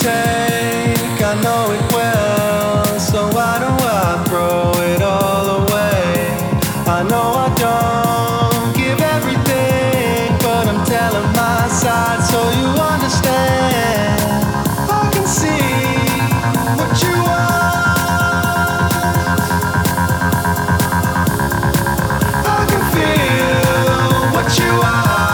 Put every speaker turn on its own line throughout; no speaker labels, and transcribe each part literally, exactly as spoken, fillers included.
mistake, I know it well. So why do I throw it all away? I know I don't give everything, but I'm telling my side so you understand. I can see what you want, I can feel what you are.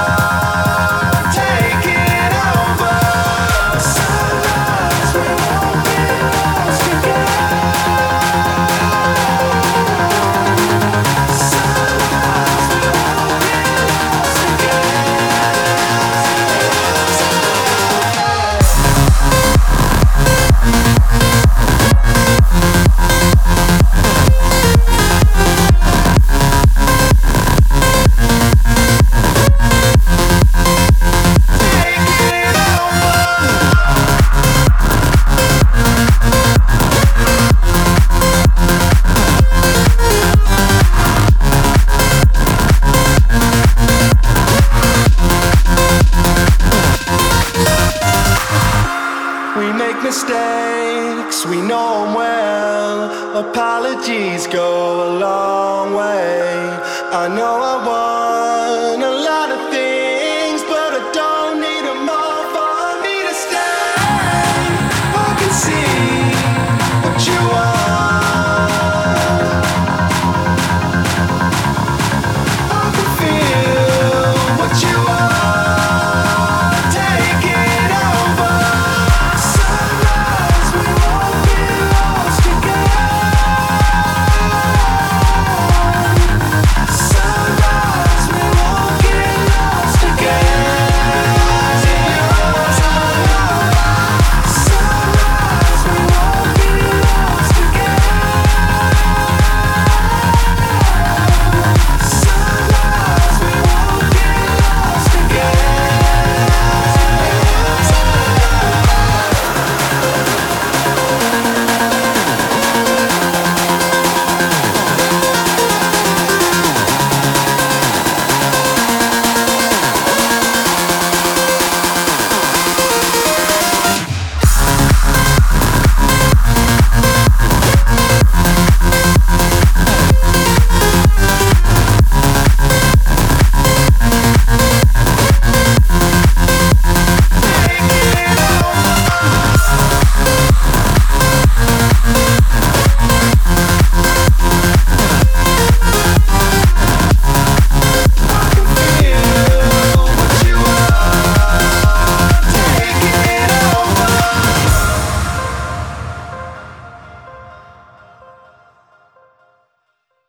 We make mistakes, we know 'em well. Apologies go a long way. I know